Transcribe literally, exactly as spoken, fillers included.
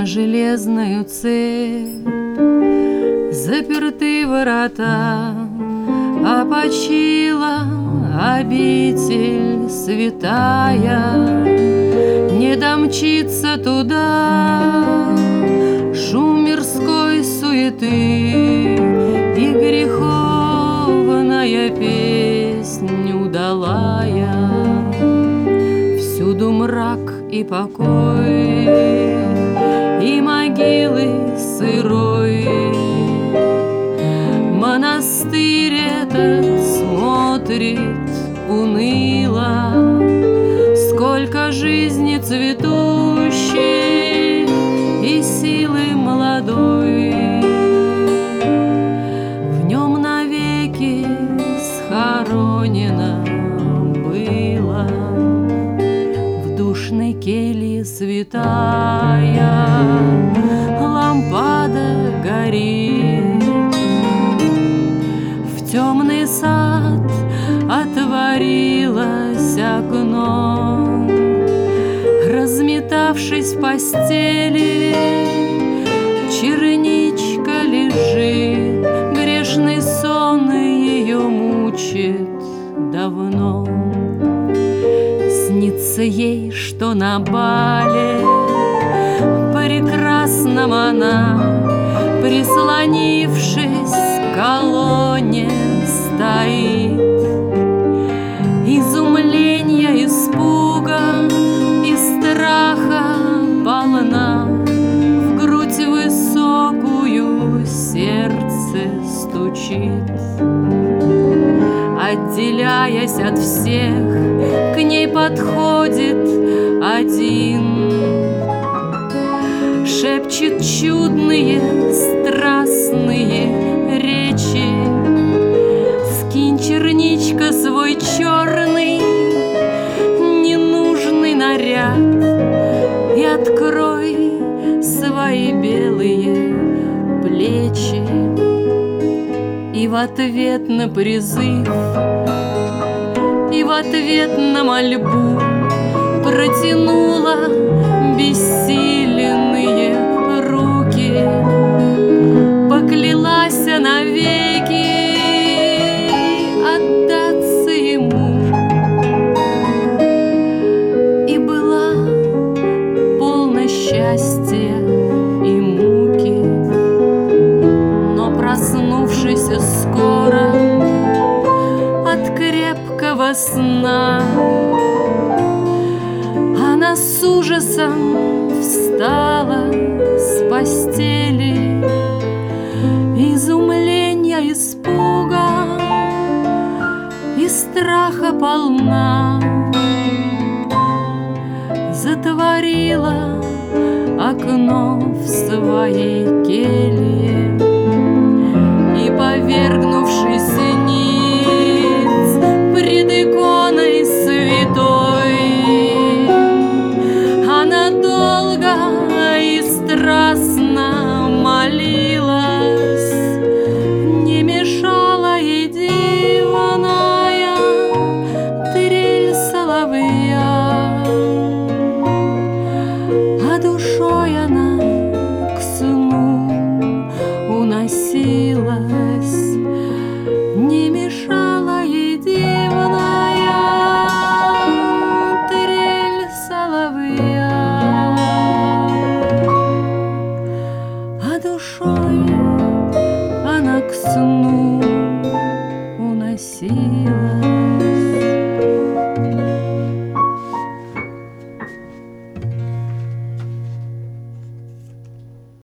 железную цепь заперты ворота, а почила обитель святая. Не домчится туда шум мирской суеты, и греховная песнь удалая. Всюду мрак и покой, и могилы сырой. Монастырь этот смотрит уныло, сколько жизни цветущей и силы молодой. В нем навеки схоронено было, в душной келье святая лампада горит. В темный сад отворилось окно, разметавшись в постели, черничка лежит, грешный сон ее мучит давно. Снится ей, что на бале прекрасном она, прислонившись к колонне, стоит. Изумления, испуга и страха полна, в грудь высокую сердце стучит. Отделяясь от всех, к ней подходит один, шепчет чудные, страстные речи. Скинь, черничка, свой черный, ненужный наряд и открой свои белые плечи. И в ответ на призыв, и в ответ на мольбу протянула бессильные руки, поклялась навеки отдаться ему. И была полна счастья и муки, но, проснувшись скоро от крепкого сна, она с ужасом встала с постели. Изумления, испуга и страха полна, затворила окно в своей келье и, повергнувшись